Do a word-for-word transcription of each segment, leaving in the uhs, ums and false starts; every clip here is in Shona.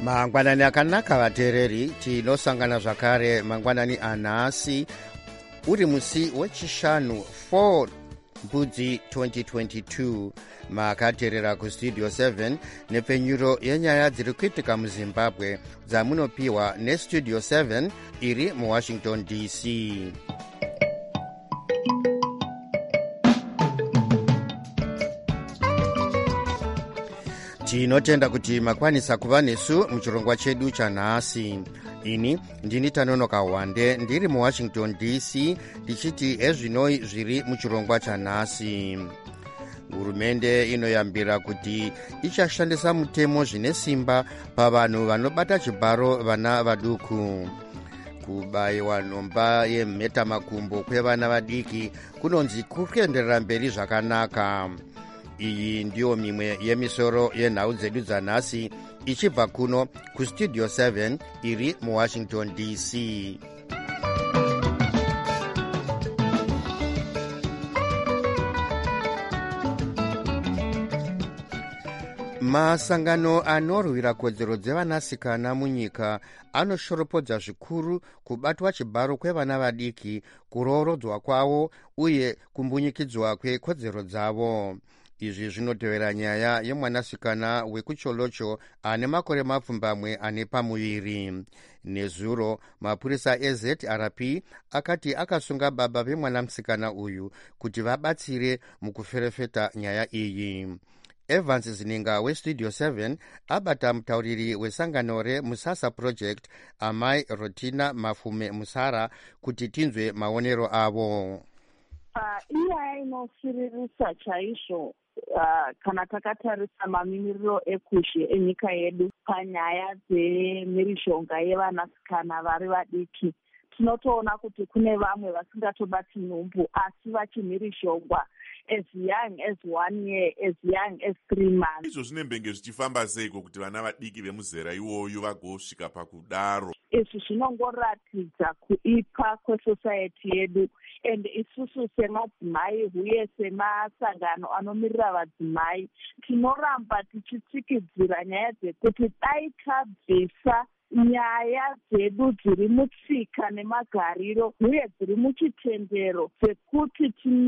mangwanani akanaka vateereri, tinosangana zvakare mangwanani anhasi uri musi wechishanu four mbudzi twenty twenty-two. makateerera kustudio seven nepfenyuro yenyaya dziri kuitika muzimbabwe dzamunopiwa nestudio seven iri muwashington D C. tinotenda kuti makwanisa kuva nesu muchirongwa chedu chanhasi. ini ndini Tanonoka Wande ndiri muwashington D C ndichiti ezvinoi zviri muchirongwa chanhasi. hurumende inoyambira kuti ichashandisa mutemo zvine simba pavanhu vanobata chibharo vana vaduku. kubayiwa nhomba yemhetamakumbo kwevana vadiki kunonzi kuenderera mberi zvakanaka. iyi ndiyo mimwe yemisoro yenhau dzedu dzanhasi ichibva kuno kustudio seven iri muwashington D C. masangano anorwira kodzero dzevanasikana munyika anoshoropodza zvikuru kubatwa chibharo kwevana vadiki, kuroorodzwa kwavo uye kumbunyikidzwa kwekodzero dzavo. izvi zvinotevera nyaya yemwanasikana wekucholocho ane makore mapfumbamwe ane pamuviri. nezuro mapurisa eZ R P akati akasunga baba vemwanasikana uyu kuti vabatsire mukuferefeta nyaya iyi. Evans Zininga westudio seven abata mutauriri wesangano reMusasa Project amai Rotina Mafume Musara kuti tinzwe maonero avo. Uh, inyaya inosiririsa chaizvo uh, kana takatarisa mamimiriro ekushe enyika yedu panyaya dzemhirizhonga yevanasikana vari vadiki. tinotoona kuti kune vamwe vasingatobati nhumbu asi vachimhirizhongwa as young as one year, as young as three months. izvo zvinembenge zvichifamba seiko kuti vana vadiki vemuzera iwoyo vagosvika pakudaro? izvi zvinongoratidza kuipa kwesociety yedu, and isusu semadzimai uye semasangano anomirira vadzimai tinoramba tichitsikidzira nyaya dzekuti dai tabvisa nyaya dzedu dziri mutsika nemagariro uye dziri muchitendero dzekuti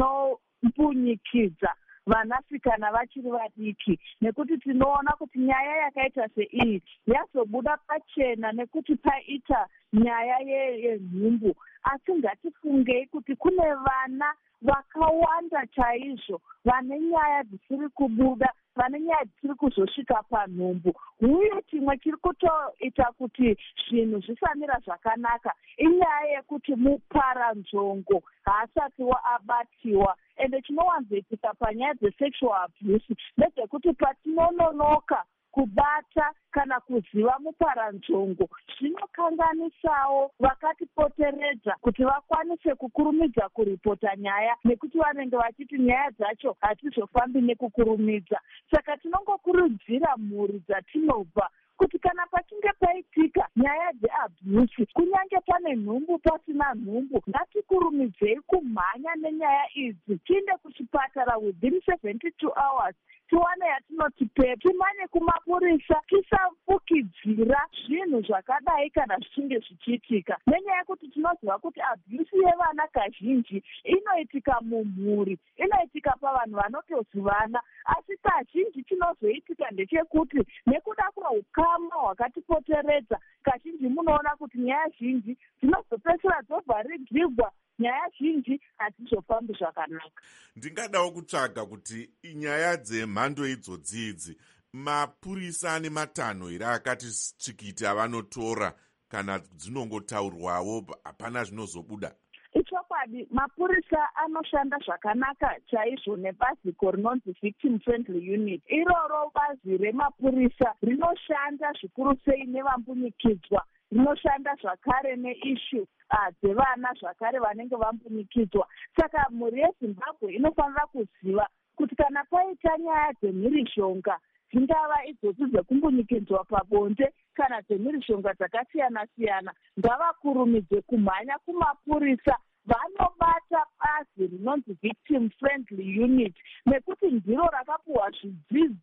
tinombunyikidza vanasikana vachiri vadiki, nekuti tinoona kuti nyaya yakaita seiyi yazobuda pachena nekuti paita nyaya yenhumbu. asi ngatifungei kuti kune vana vakawanda chaizvo vane nyaya dzisiri kubuda, vane nyaya dzisiri kuzosvika panhumbu. uye chimwe chiri kutoita kuti zvinhu zvisamira zvakanaka inyaya yekuti muparanzvongo haasati waabatiwa. ende chinowanzoitika panyaya dzesexual abuse ndedzekuti patinononoka kubata kana kuziva muparanzvongo zvinokanganisawo vakatipoteredza kuti vakwanise kukurumidza kuripota nyaya, nekuti vanenge vachiti nyaya dzacho hadzizofambi nekukurumidza. saka tinongokurudzira mhuri dzatinobva kuti kana pachinge paitika nyaya dzeabhusi, kunyange pane nhumbu pasina nhumbu, ngatikurumidzei kumhanya nenyaya idzi tiende kuchipatara within seventy-two hours tiwane yatinoti pep, timanye kumapurisa, tisafukidzira zvinhu zvakadai kana zvichinge zvichiitika, nenyaya yekuti tinoziva kuti abhusi yevana kazhinji inoitika mumhuri, inoitika pavanhu vanotozivana. asi kazhinji chinozoitika ndechekuti nekuda kweukama hwakatipoteredza kazhinji munoona kuti nyaya zhinji dzinozopedzisira dzovharirwa, nyaya zhinji hadzizofambi zvakanaka. ndingadawo kutsvaga kuti nyaya dzemhando idzodzidzi mapurisa nematanho here akati tsvikiti avanotora kana dzinongotaurwawo hapana zvinozobuda? ichokwadi, mapurisa anoshanda zvakanaka chaizvo nebaziko rinonzi victim friendly unit. iroro bazi remapurisa rinoshanda zvikuru sei nevambunyikidzwa, rinoshanda zvakare neishu uh, dzevana zvakare vanenge vambunyikidzwa. saka mhuri yeZimbabwe inofanira kuziva kuti kana paita nyaya dzemhirizhonga, dzingava idzodzo dzekumbunyikidzwa pabonde kana dzemhirizhonga dzakasiyana-siyana, ngavakurumidze kumhanya kumapurisa vanobata bazi rinonzi victim friendly unit, nekuti ndiro rakapuhwa zvidzidzo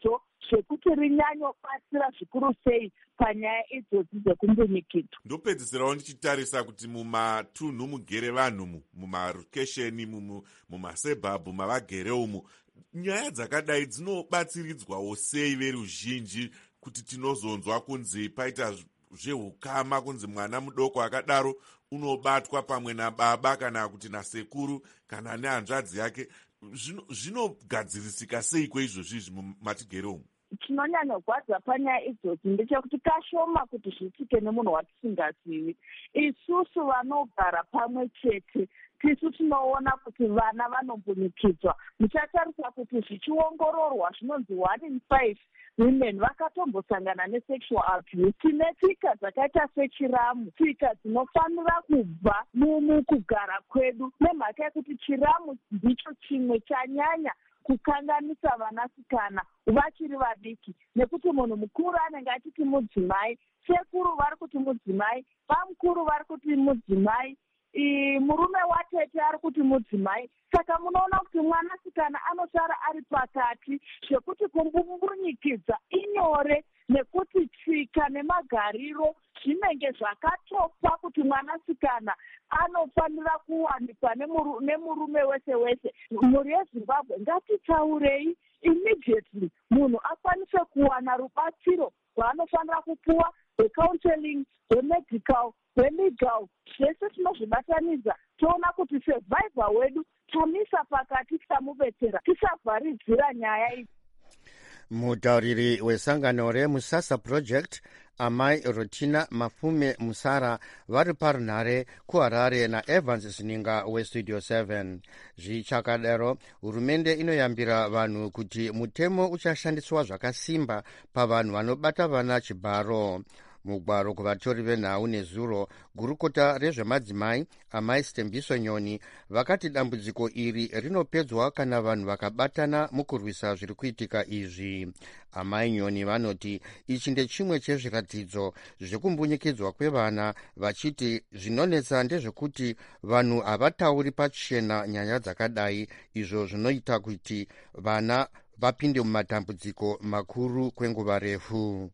zvekuti rinyanyobatsira zvikuru sei panyaya idzodzi dzekumbunyikidzwa. Ndopedzisirawo ndichitarisa kuti mumatunhu mugere vanhu mumarokesheni mumasebhabhu mavagere umu, nyaya dzakadai dzinobatsiridzwawo sei veruzhinji, kuti tinozonzwa kunzi paita zveukama, kunzi mwana mudoko akadaro unobatwa pamwe nababa kana kuti nasekuru kana nehanzvadzi yake. Zvinogadzirisika sei kweizvozvizvi mumatigere umu? Chinonyanyogwadza panyaya idzodzi ndechekuti kashoma kuti zviitike nemunhu watisingazivi. Isusu vanogara pamwe chete tisu tinoona kuti vana vanombunyikidzwa. Muchatarisa kuti zvichiongororwa zvinonzi one in five women vakatombosangana nesexual abuse. Tine tsika dzakaita sechiramu, tsika dzinofanira kubva mukugara kwedu, nemhaka yekuti chiramu ndicho chimwe chanyanya kukanganisa vanasikana vachiri vadiki, nekuti munhu mukuru anenge achiti mudzimai, sekuru vari kuti mudzimai, bamukuru vari kuti mudzimai, murume watete ari kuti mudzimai. Saka munoona kuti mwanasikana anosara ari pakati, zvekuti kumbunyikidza inyore nekuti tsika nemagariro zvinenge zvakatopa kuti mwanasikana anofanira kuwanikwa nemurume wese wese. Mhuri yeZimbabwe ngatitaurei immediately munhu akwanise kuwana rubatsiro rwaanofanira kupuwa, hwecounseling, hwemedical, hwelegal, zvese tinozvibatanidza toona kuti survivor wedu tamisa pakati, tamubetsera, tisavharidzira nyaya idzi. Mutauriri wesangano reMusasa Project Amai Rotina Mafume Musara vari parunhare kuHarare naEvans Zininga weStudio seven. Zvichakadaro, hurumende inoyambira vanhu kuti mutemo uchashandiswa zvakasimba pavanhu vanobata vana chibharo. Mugwaro kuvatori venhau nezuro, gurukota rezvemadzimai Amai Stembiso Nyoni vakati dambudziko iri rinopedzwa kana vanhu vakabatana mukurwisa zviri kuitika izvi. Amai Nyoni vanoti ichi ndechimwe chezviratidzo zvekumbunyikidzwa kwevana, vachiti zvinonetsa ndezvekuti vanhu havatauri pachena nyaya dzakadai, izvo zvinoita kuti vana vapinde mumatambudziko makuru kwenguva refu.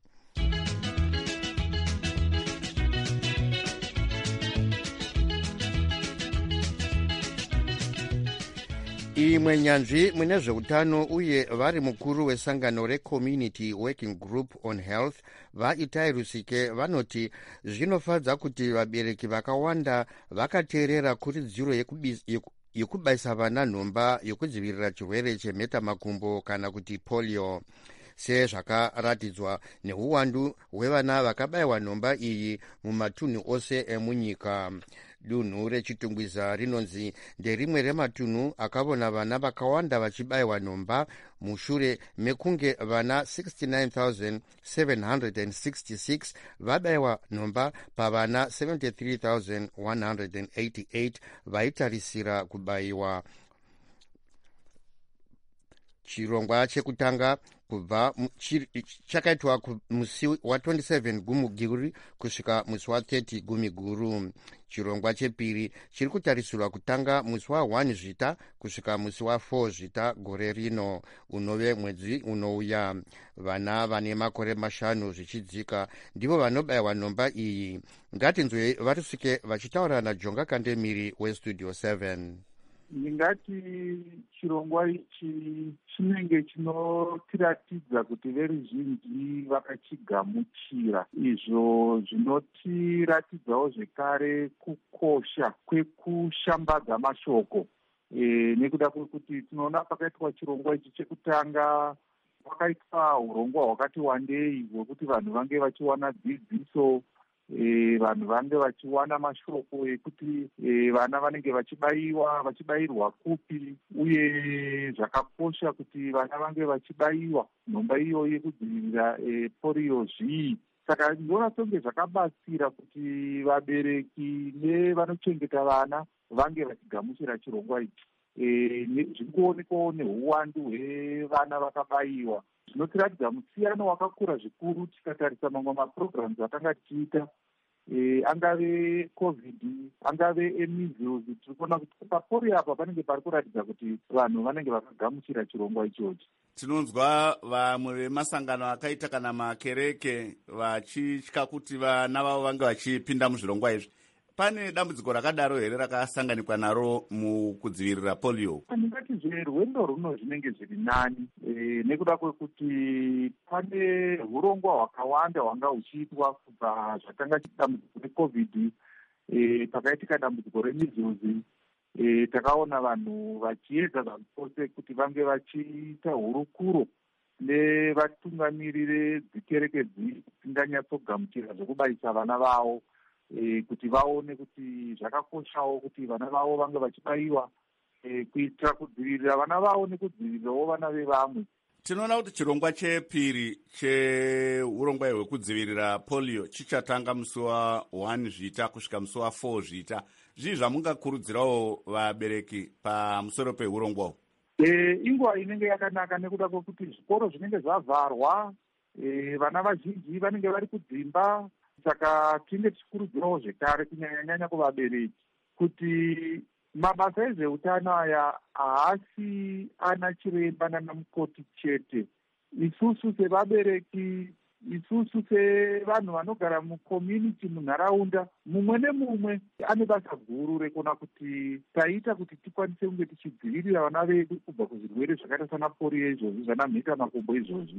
Imwe nyanzvi mune zveutano uye vari mukuru wesangano reCommunity Working Group on Health vaItai Rusike vanoti zvinofadza kuti vabereki vakawanda vakateerera kuridziro yekubaisa vana nhomba yokudzivirira chirwere chemhetamakumbo kana kuti polio, sezvakaratidzwa neuwandu hwevana vakabayiwa nhomba iyi mumatunhu ose emunyika. Dunhu rechitungwiza rinonzi nderimwe rematunhu akavona vana vakawanda vachibayiwa nhomba mushure mekunge vana sixty-nine thousand seven hundred sixty-six vabayiwa nhomba pavana seventy-three thousand one hundred eighty-eight vaitarisira kubayiwa. Chirongwa chekutanga kubva chakaitwa musi wa27 Gumiguru kusvika musi wa30 Gumiguru. Chirongwa chepiri chiri kutarisirwa kutanga musi wa1 Zvita kusvika musi wa4 Zvita gore rino, unove mwedzi unouya. Vana vane makore mashanu zvichidzika ndivo vanobayiwa nhomba iyi. Ngatinzwe vaRusike vachitaura naJonga Kandemiri weStudio seven. Ndingati chirongwa ichi chinenge chinotiratidza kuti veruzhinji vakachigamuchira, izvo zvinotiratidzawo zvekare kukosha kwekushambadza mashoko. E, nekuda kwekuti tinoona pakaitwa chirongwa ichi chekutanga pakaitwa urongwa hwakati wandei hwekuti vanhu vange vachiwana dzidziso, E, vanhu vange vachiwana mashoko ekuti e, vana vanenge vachibayiwa vachibayirwa kupi, uye zvakakosha kuti vana vange vachibayiwa nhomba iyo yekudzivirira e, polio zvii. Saka ndinoona songe zvakabatsira kuti vabereki nevanochengeta vana vange vachigamuchira chirongwa ichi. E, zviri kuonekwawo neuwandu hwevana vakabayiwa zvinotiratidza musiyano wakakura zvikuru tikatarisa mamwe maprograms atanga tichiita e, angave covid angave emeasles. Tiri kuona kuti papolio apa panenge pari kuratidza kuti vanhu vanenge vakagamuchira chirongwa ichochi. Tinonzwa vamwe vemasangano akaita kana makereke vachitya kuti vana vavo vange vachipinda muzvirongwa izvi. Pane dambudziko rakadaro here rakasanganikwa naro mukudzivirira polio? Ndingati rwendo runo zvinenge zviri nani e, nekuda kwekuti pane urongwa hwakawanda hwanga huchiitwa kubva zvakanga dambudziko recovid e, pakaitika dambudziko remeasles. E, takaona vanhu vachiedza zvapose kuti vange vachiita hurukuro nevatungamirire dzikereke dzisinganyatsogamuchira zvokubayisa vana vavo, e, kuti vaone kuti zvakakoshawo kuti vana vavo vange vachibayiwa e, kuitira kudzivirira vana vavo nekudzivirirawo vana vevamwe. Tinoona kuti chirongwa chepiri cheurongwa hwekudzivirira polio chichatanga musi wa one zvita kusvika musi wa four zvita. Zvii zvamungakurudzirawo vabereki pamusoro peurongwa? E, inguva inenge yakanaka nekuda kwekuti zvikoro zvinenge zvavharwa, e, vana vazhinji vanenge vari kudzimba. Saka tinenge tichikurudzirawo zvekare kunyanya-nyanya kuvabereki kuti mabasa ezveutano aya haasi ana chiremba nana mukoti chete. Isusu sevabereki, isusu sevanhu vanogara mucommunity, munharaunda, mumwe nemumwe ane basa guru rekuona kuti taita kuti tikwanise kunge tichidzivirira vana vedu kubva kuzvirwere zvakaita sana polio izvozvi, zvana mheta makumbo izvozvi.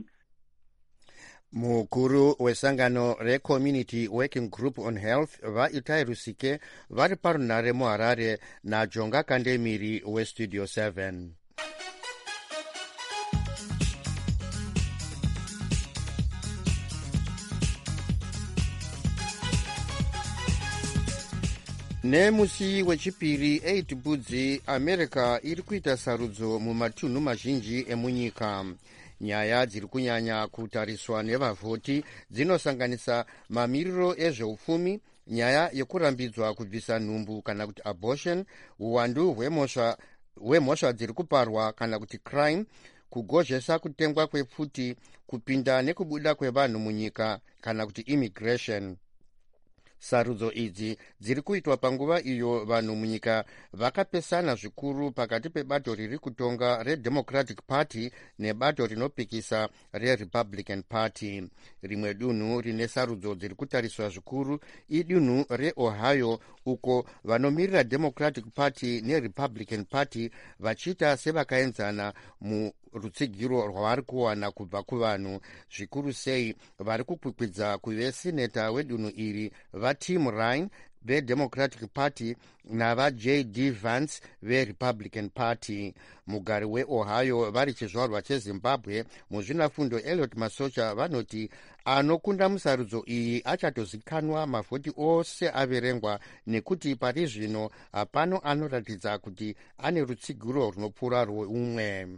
Mukuru wesangano reCommunity Working Group on Health vaItai Rusike vari parunhare muHarare naJonga Kandemiri weStudio seven. Nemusi wechipiri eight Budzi, America iri kuita sarudzo mumatunhu mazhinji emunyika. Nyaya dziri kunyanya kutariswa nevavhoti dzinosanganisa mamiriro ezveupfumi, nyaya yekurambidzwa kubvisa nhumbu kana kuti abortion, uwandu hwemhosva hwemhosva dziri kuparwa kana kuti crime, kugozhesa kutengwa kwepfuti, kupinda nekubuda kwevanhu munyika kana kuti immigration. Sarudzo idzi dziri kuitwa panguva iyo vanhu munyika vakapesana zvikuru pakati pebato riri kutonga reDemocratic Party nebato rinopikisa reRepublican Party. Rimwe dunhu rine sarudzo dziri kutariswa zvikuru idunhu reOhio, uko vanomirira Democratic Party neRepublican Party vachiita sevakaenzana mu rutsigiro rwavari kuwana kubva kuvanhu, zvikuru sei vari kukwikwidza kuvesineta wedunhu iri vaTim Ryan veDemocratic Party navaJ D Vance veRepublican Party. Mugari weOhio vari chizvarwa cheZimbabwe, muzvinafundo Elliot Masocha vanoti anokunda musarudzo iyi achatozikanwa mavhoti ose averengwa, nekuti pari zvino hapano anoratidza kuti ane rutsigiro runopfuura rweumwe.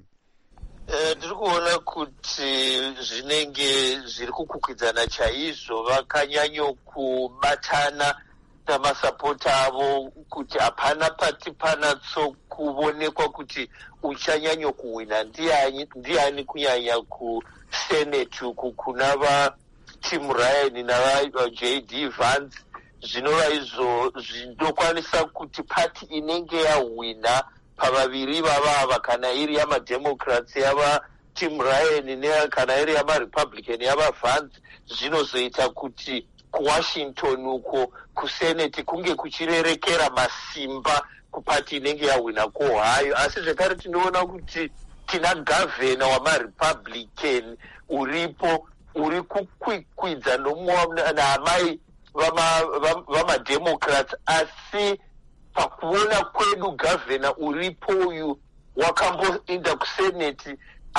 Ndiri kuona kuti zvinenge zviri kukwikwidzaana chaizvo, vakanyanyo kubatana namasapota avo kuti hapana pati panatso kuonekwa kuti uchanyanyo kuwina ndiani, ndiani kunyanya kusenate uku kuna vaTim Ryan navaJ D Vance. Zvinova izvo zvinokwanisa kuti pati inenge yawina pavaviri vavava, kana iri yamademocrats yavaTim Ryan kana iri yamarepublican yavaVance, zvinozoita kuti kuwashington uko kusenate kunge kuchirerekera masimba kupati inenge yawina kuOhio. Asi zvekare tinoona kuti tina gavhena wamarepublican uripo uri kukwikwidza naamai vamademocrats, asi pakuona kwedu gavhena uripo uyu wakamboinda kuseneti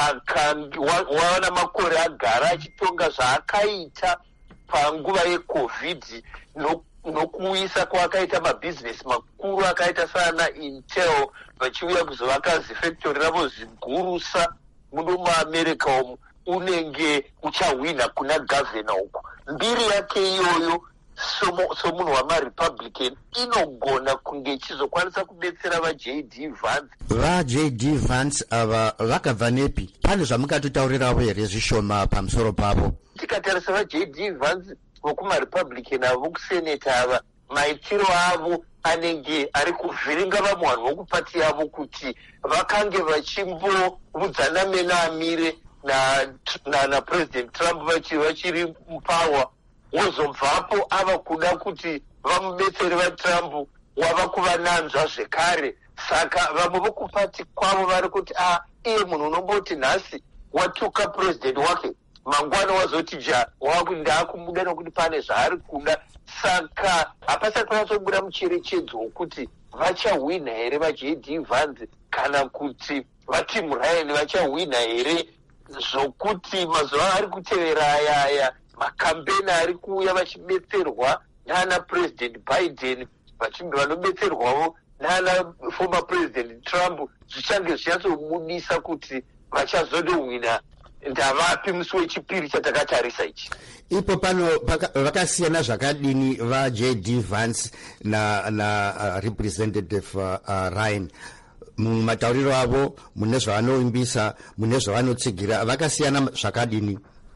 waona makore agara achitonga zvaakaita panguva yecovid nokuisa kwakaita mabhizinesi makuru akaita sana Intel vachiuya kuzovaka zifactory ravo zigurusa muno muAmerica umu, unenge uchawina kuna gavhena uko. Mbiri yake iyoyo somunhu wamarepublican inogona kunge ichizokwanisa kudetsera vaJ D Vance. VaJ D Vance ava vakabva nepi? Pane zvamungatotaurirawo here zvishoma pamusoro pavo? Tikatarisa vaJ D Vance vokumarepublican avo vokuseneta ava maitiro avo anenge ari kuvhiringa vamwe vanhu vokupati yavo kuti vakange vachimbovudzana mena amire napresident Trump vachiri mupower, wozobvapo ava kuda kuti vamubetsere vaTrump wava kuvananzva zvekare. Saka vamwe vokupati kwavo vari kuti a iye munhu unomboti nhasi watuka president wake mangwana wazoti ja wakuti ndakumuda nokuti pane zvaari kuda. Saka hapasati panatsobuda mucherechedzo wokuti vachahwina here vaJ D Vance kana kuti vaTim Ryan vachahwina here, zvokuti mazuva ari kutevera ayaya makambeni ari kuuya vachibetserwa nana president Biden vanobetserwawo nana former president Trump zvichange zvichasobudisa kuti vachazodohwina ndavapi musi wechipiri chatakatarisa ichi. Ipo pano vakasiyana zvakadini vaJ D Vance na, na uh, representative uh, uh, Ryan mumatauriro avo, mune zvavanoimbisa, mune zvavanotsigira, vakasiyana zvakadini?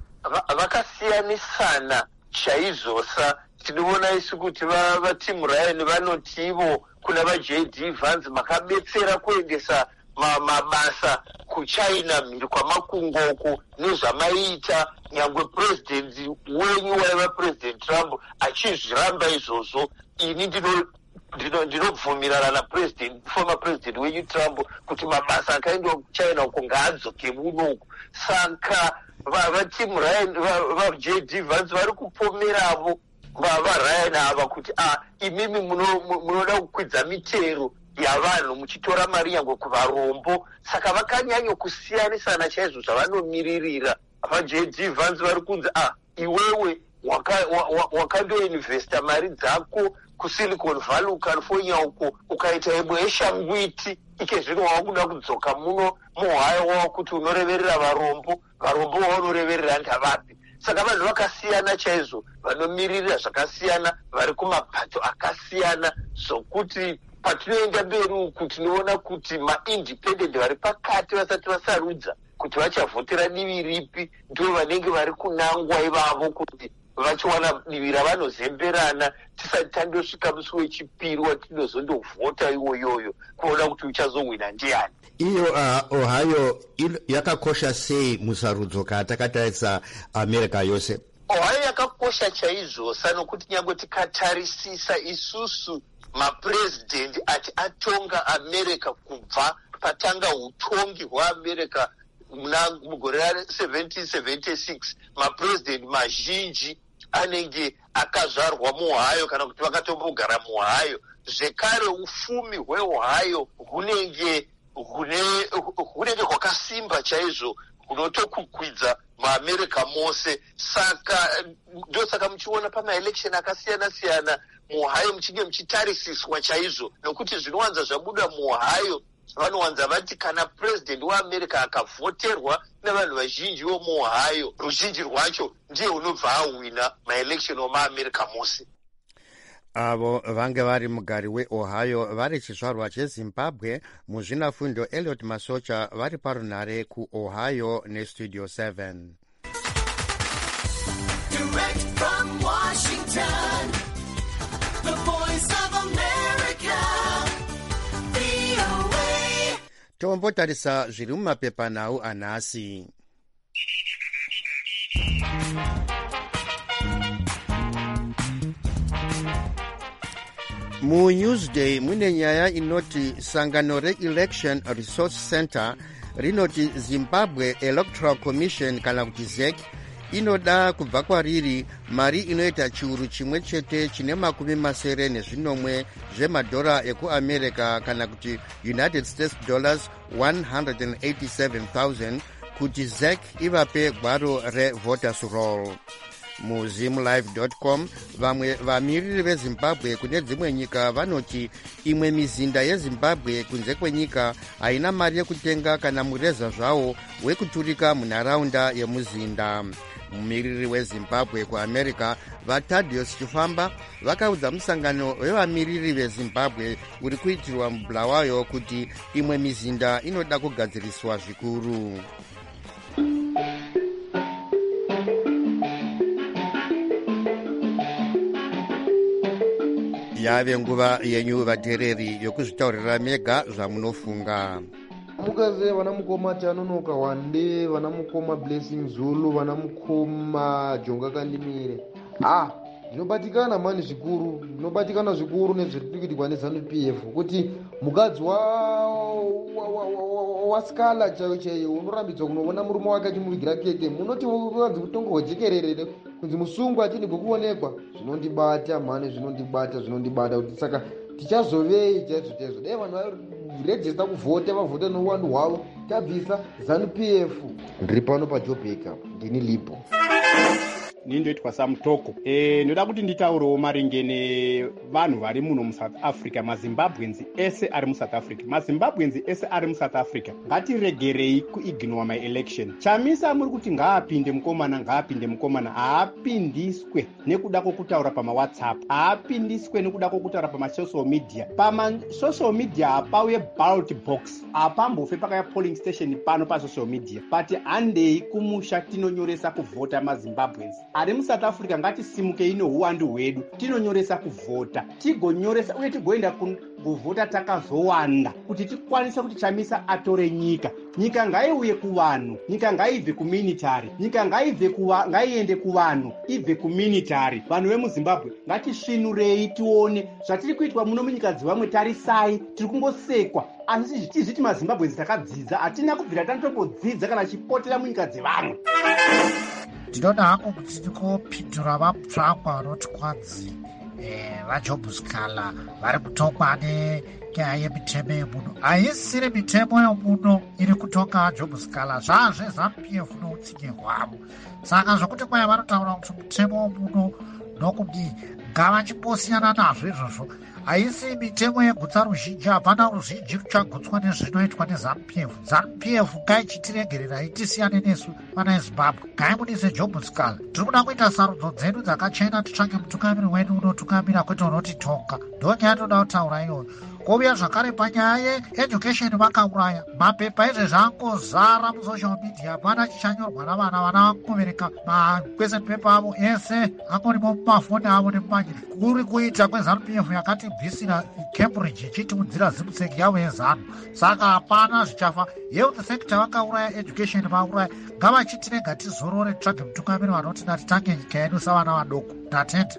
Vakasiyanisana chaizvosa. Tinoona isu kuti vaTim Ryan vanoti ivo kuna vaJ D Vance makabetsera kuendesa mabasa kuChina mhiri kwamakungoko nezvamaita, nyangwe president wenyu waiva president Trump achizviramba izvozvo. Ini ndinobvumirana napresident former president wenyu Trump kuti mabasa akaendwa kuChina uko ngaadzoke munoku. Saka vaTim Ryan vaJ D Vance vari kupomeravo vaRyan ava kuti a imimi munoda kukwidza mitero yavanhu muchitora mari yangu kuvarombo. Saka vakanyanya kusiyanisana chaizvo zvavanomiririra. vaJ D Vance vari kunzi a iwewe wakandoinvesta mari dzako kuSilicon Valley California uko ukaita yebo yeshangwiti, ike zvino wakuda kudzoka muno muOhio wakuti unoreverera varombo, varombo waunoreverera ndavapi. Saka vanhu vakasiyana chaizvo, vanomiririra zvakasiyana, vari kumapato akasiyana, zvokuti patinoenda mberi uku tinoona kuti maindependent vari pakati vasati vasarudza kuti vachavhotera divi ripi ndivo vanenge vari kunangwa ivavo kuti vachiwana divi ravanozemberana tisati tandosvika musi wechipiri watinozondovhota iwoyoyo kuona kuti uchazohwina ndiani. Iyo uh, Ohio yakakosha sei musarudzo katakataisa America yose? Ohio yakakosha chaizvo sanokuti nyangwe tikatarisisa isusu mapresident ati atonga America kubva patanga utongi hwaAmerica mugore ra-seventeen seventy-six, mapresident mazhinji anenge akazvarwa muOhio kana kuti vakatombogara muOhio. Zvekare ufumi hweOhio hunenge hunenge hwakasimba chaizvo hunotokukwidza muAmerica mose. Saka ndosaka muchiona pamaelection akasiyana siyana muOhio muchinge muchitarisiswa chaizvo, nokuti zvinowanza zvabuda muOhio vanowanza vati kana president waAmerica akavhoterwa nevanhu vazhinji vomuOhio, ruzhinji rwacho ndiye unobva ahwina maelection omaAmerica mose. Avo vange vari mugari weOhio vari chizvarwa cheZimbabwe. Muzvinafundo Elliot Masocha vari parunhare kuOhio neStudio seven. Direct from Washington, the voice of America, V O A. Tombotarisa zviri mumapepanhau anhasi. MuNewsday mune nyaya inoti sangano reElection Resource Center rinoti Zimbabwe Electoral Commission kana kuti Z E C inoda kubva kwariri mari inoita chiuru chimwe chete chine makumi masere nezvinomwe zvemadhora ekuAmerica kana kuti United States dollars one hundred eighty-seven thousand kuti Z E C ivape gwaro revoters roll. muzimlive dot com vamwe vamiriri veZimbabwe kune dzimwe nyika vanoti imwe mizinda yeZimbabwe kunze kwenyika haina mari yekutenga kana mureza zvawo wekuturika munharaunda yemuzinda. Mumiriri weZimbabwe kuAmerica vaTadios Chifamba vakaudza musangano wevamiriri veZimbabwe uri kuitirwa muBulawayo kuti imwe mizinda inoda kugadziriswa zvikuru. yave nguva yenyu vateereri yokuzvitaurira mega zvamunofunga. mukaze vana mukoma Tanonoka Wande, vana mukoma Blessing Zulu, vana mukoma Jonga Kandimire. ah zvinobatikana mani zvikuru zvinobatikana zvikuru nezvirikuitikwa nezanu P F kuti mukadzi waskala chaiyo chaiyo unorambidzwa kunoona murume wake achimuvigira keke, munoti wanzi kutongo hwejekerere kunzi musungwa atini kwekuonekwa. Zvinondibata mani, zvinondibata zvinondibata kuti saka tichazovei chaizvo chaizvo dai vanhu varejista kuvhota vavhota nouwandu hwavo tabvisa zanu P F. Ndiri pano paJobeka, ndini lipo nindoitwa samutoko. E, ndoda kuti nditaurewo maringe nevanhu vari muno muSouth Africa, mazimbabweans ese ari muSouth Africa. Mazimbabweans ese ari muSouth Africa, ngatiregerei kuignore my election. Chamisa muri kuti ngaapinde mukomana, ngaapinde mukomana, haapindiswe nekuda kwokutaura pamaWhatsApp, haapindiswe nekuda kwokutaura pamasocial media. Pamasocial media hapauye ballot box, hapambofe pakaya polling station pano pasocial media, but handei kumusha tinonyoresa kuvhota mazimbabweans ari muSouth Africa. Ngatisimukei neuwandu hwedu tinonyoresa kuvhota, tigonyoresa uye tigoenda kuvhota takazowanda kuti tikwanise kuti Chamisa atore nyika. Nyika ngaiuye kuvanhu, nyika ngaibve kuminitary, nyika ngaibve kuva ngaiende kuvanhu ibve kuminitary. Vanhu vemuZimbabwe ngatisvinurei tione zvatiri kuitwa muno munyika dzevamwe. Tarisai, tiri kungosekwa, asi tizviti maZimbabwe takadzidza, hatina kubvira tanotombodzidza kana chipotera munyika dzevamwe. Ndinoda hangu kuti ndikopindura vamutsvangwa vanoti kwanzi vaJobhuskala vari kutongwa nenyaya yemitemo yemuno. Haisiri mitemo yemuno iri kutonga Jobhuskala, zvazve zanu P F noutsinye hwavo. Saka zvokuti kwaya vanotaura kuti mutemo wemuno nokudii ngavachimbosiyana nazvo izvozvo. Haisi mitemo yegutsa ruzhinji, hapana ruzhinji ruchagutswa nezvinoitwa nezanu P F. zanu P F ngaichitiregererai tisiyane nesu vana eZimbabwe, ngaimudise Jobhuskala. Tiri kuda kuita sarudzo dzedu dzakachena, titsvake mutungamiri wedu unotungamira kwete unotitonga. Ndonyaya yatoda kutaura iyoyo. Kouya zvakare panyaya yeeducation vakauraya mapepa izvezvi angozara musocial media, hapana chichanyorwa navana. Vana vangovereka maquestion paper avo ese angorimo mumafoni avo nemumanyiri. Kuri kuita kwezanu P F yakati bvisira Cambridge ichiti munzira zimuseki yavo yezanu. Saka hapana zvichafa. Health sector vakauraya, education vauraya. Ngavachitirega tizorore titsvage mutungamiri vanoti natitange nyika yedu savana vadoko. Ndatenda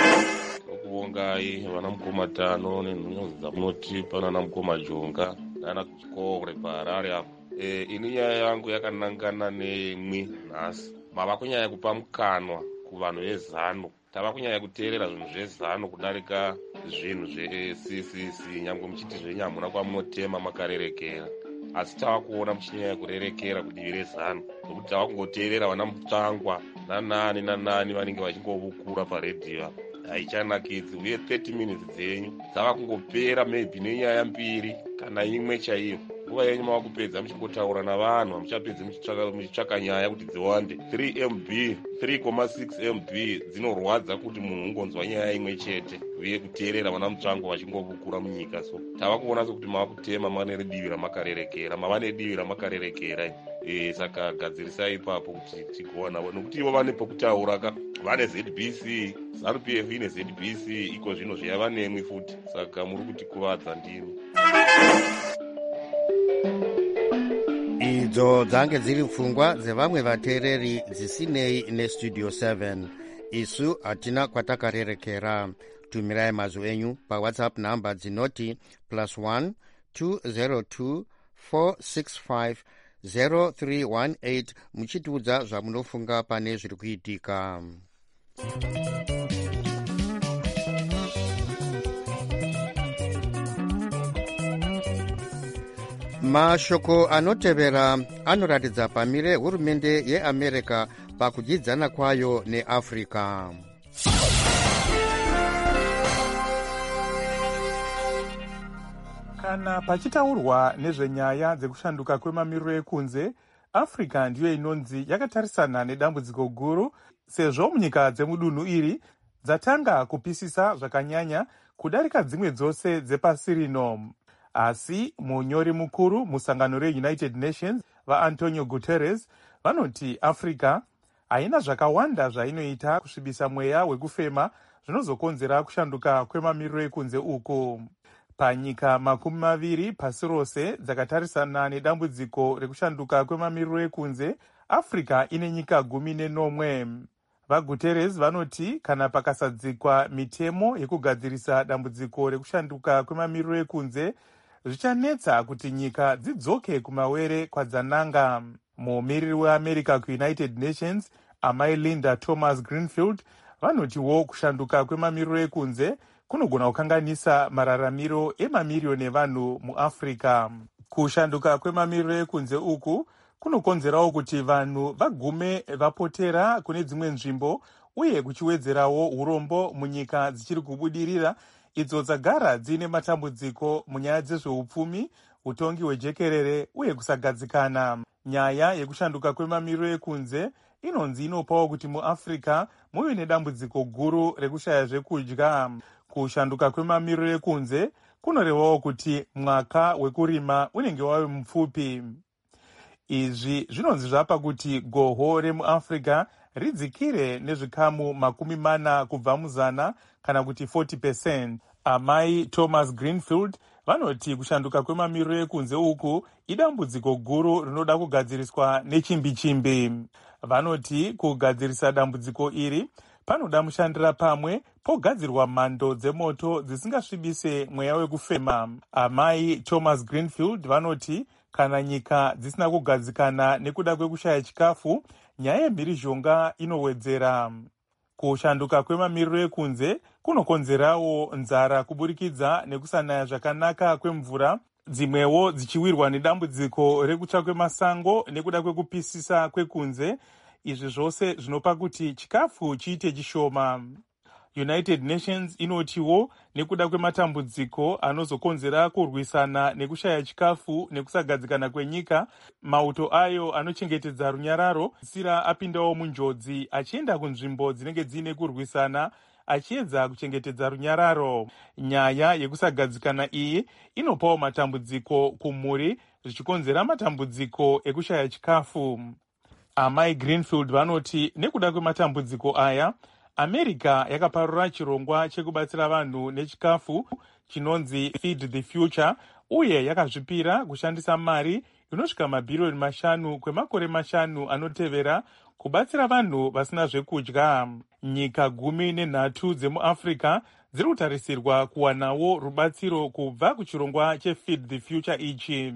kuvongai vana mukoma Tano nenhunyanzi dzamunoti pana ana mukoma Jonga nana Chikore paHarare apo. E, ini nyaya yangu yakanangana nemwi nhasi. Mava kunyanya kupa mukanwa kuvanhu vezanu. Tava kunyanya kuteerera zvinhu zvezanu kudarika zvinhu zve-C C C, nyangwe muchiti zvenyamuna kwamunotema makarerekera. Asi tava kuona muchinyanya kurerekera kudivi rezanu, nokuti tava kungoteerera vana mutsvangwa nanani nanani vanenge vachingovukura paredhiyo. Haichanakidzi, uye thirty minutes dzenyu dzava kungopera maybe nenyaya mbiri kana imwe chaiyo. Nguva yenyu mava kupedza muchingotaura navanhu, hamuchapedzi muchitsvaka nyaya kuti dziwande. three M B, three point six M B dzinorwadza kuti munhu ungonzwa nyaya imwe chete, uye kuteerera vana mutsvango vachingovukura munyika. So tava kuona sokuti mava kutema mava nedivi ramakarerekera, mava nedivi ramakarerekera. E, saka gadzirisai ipapo kuti tigowana, nokuti ivo vane pekutaura ka, vane Z B C, zanu P F ine Z B C, iko zvino zviyava nemwi futi, saka muri kutikuvadza ndimi. Idzo dzange dziri pfungwa dzevamwe vateereri dzisinei nestudio seven. Isu hatina kwatakarerekera. Tumirai mazwi enyu paWhatsApp namba dzinoti plus one two zero two four six five zero three one eight muchitiudza zvamunofunga pane zviri kuitika. Mashoko anotevera anoratidza pamire hurumende yeAmerica pakudyidzana kwayo neAfrica. Kana pachitaurwa nezvenyaya dzekushanduka kwemamiriro ekunze, Africa ndiyo inonzi yakatarisana nedambudziko guru, sezvo munyika dzemudunhu iri dzatanga kupisisa zvakanyanya kudarika dzimwe dzose dzepasi rino. Asi munyori mukuru musangano reUnited Nations vaAntonio Guterres vanoti Africa haina zvakawanda zvainoita kusvibisa mweya wekufema zvinozokonzera kushanduka kwemamiriro ekunze uku. Panyika makumi maviri pasi rose dzakatarisana nedambudziko rekushanduka kwemamiriro ekunze, Africa ine nyika gumi nenomwe. VaGuterres vanoti kana pakasadzikwa mitemo yekugadzirisa dambudziko rekushanduka kwemamiriro ekunze, zvichanetsa kuti nyika dzidzoke kumawere kwadzananga. Mumiriri weAmerica kuUnited Nations, amai Linda Thomas Greenfield, vanotiwo kushanduka kwemamiriro ekunze kunogona kukanganisa mararamiro emamiriyoni evanhu muAfrica. Kushanduka kwemamiriro ekunze uku kunokonzerawo kuti vanhu vagume vapotera kune dzimwe nzvimbo uye kuchiwedzerawo urombo munyika dzichiri kubudirira idzo dzagara dziine matambudziko munyaya dzezveupfumi, utongi hwejekerere uye kusagadzikana. Nyaya yekushanduka kwemamiriro ekunze inonzi inopawo kuti muAfrica muve nedambudziko guru rekushaya zvekudya. Kushanduka kwemamiriro ekunze kunorevawo kuti mwaka wekurima unenge wave mupfupi. Izvi zvinonzi zvapa kuti goho remuAfrica ridzikire nezvikamu makumi mana kubva muzana kana kuti forty percent. Amai Thomas Greenfield vanoti kushanduka kwemamiriro ekunze uku idambudziko guru rinoda kugadziriswa nechimbi-chimbi. Vanoti kugadzirisa dambudziko iri panoda mushandira pamwe pogadzirwa mhando dzemoto dzisingasvibise mweya wekufema. Amai Thomas Greenfield vanoti kana nyika dzisina kugadzikana nekuda kwekushaya chikafu, nyaya yemhirizhonga inowedzera. Kushanduka kwemamiriro ekunze kunokonzerawo nzara kuburikidza nekusanaya zvakanaka kwemvura, dzimwewo dzichiwirwa nedambudziko rekutsva kwemasango nekuda kwekupisisa kwekunze. Izvi zvose zvinopa kuti chikafu chiite chishoma. United Nations inotiwo nekuda kwematambudziko anozokonzera kurwisana nekushaya chikafu nekusagadzikana kwenyika, mauto ayo anochengetedza runyararo sira apindawo munjodzi achienda kunzvimbo dzinenge dziine kurwisana achiedza kuchengetedza runyararo. Nyaya yekusagadzikana iyi inopawo matambudziko kumhuri, zvichikonzera matambudziko ekushaya chikafu. Amai Greenfield vanoti nekuda kwematambudziko aya, America yakaparura chirongwa chekubatsira vanhu nechikafu chinonzi Feed the Future uye yakazvipira kushandisa mari inosvika mabhiriyoni mashanu kwemakore mashanu anotevera kubatsira vanhu vasina zvekudya. Nyika gumi nenhatu dzemuAfrica dziri kutarisirwa kuwanawo rubatsiro kubva kuchirongwa cheFeed the Future ichi.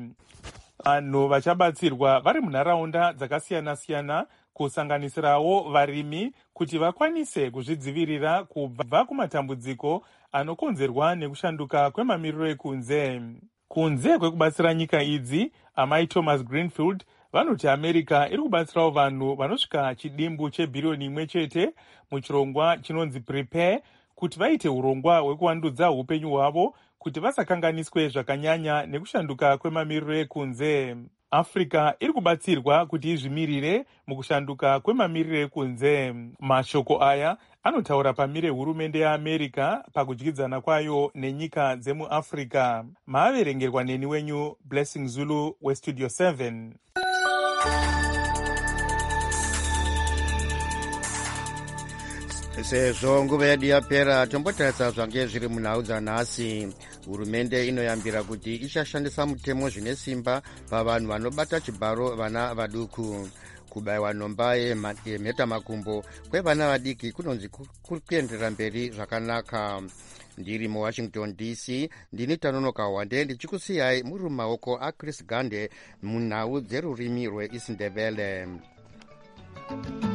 Vanhu vachabatsirwa vari munharaunda dzakasiyana-siyana kusanganisirawo varimi kuti vakwanise kuzvidzivirira kubva kumatambudziko anokonzerwa nekushanduka kwemamiriro ekunze. Kunze kwekubatsira nyika idzi, amai Thomas Greenfield vanoti America iri kubatsirawo vanhu vanosvika chidimbu chebhiriyoni imwe chete muchirongwa chinonzi Prepare kuti vaite urongwa hwekuwandudza upenyu hwavo kuti vasakanganiswe zvakanyanya nekushanduka kwemamiriro ekunze. Africa iri kubatsirwa kuti izvimirire mukushanduka kwemamiriro ekunze. Mashoko aya anotaura pamire hurumende yeAmerica pakudyidzana kwayo nenyika dzemuAfrica. Maaverengerwa neni wenyu Blessing Zulu weStudio seven. Sezvo nguva yedu yapera, tombotarisa zvange zviri munhau dzanhasi. Hurumende inoyambira kuti ichashandisa mutemo zvine simba pavanhu vanobata chibharo vana vaduku. Kubayiwa nhomba yemhetamakumbo kwevana vadiki kunonzi kuri kuenderera mberi zvakanaka. Ndiri muWashington D C, ndini Tanonoka Wande ndichikusiyai muri mumaoko aChris Gande munhau dzerurimi rweIsindebele.